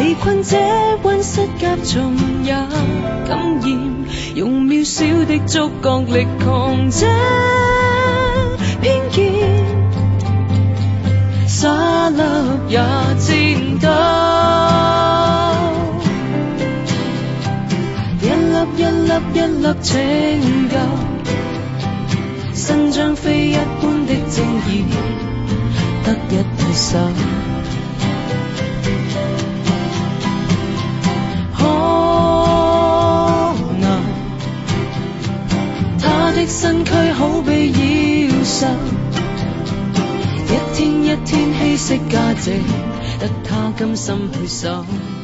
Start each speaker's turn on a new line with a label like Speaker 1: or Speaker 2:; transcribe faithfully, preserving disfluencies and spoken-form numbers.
Speaker 1: 被困這溫室甲蟲也感染，用渺小的觸覺力抗這偏見，沙粒也顫抖，一粒一粒一粒拯救，伸張飛一般的正義，得一對手。身軀好比妖獸，一天一天稀釋價值，得他甘心去守。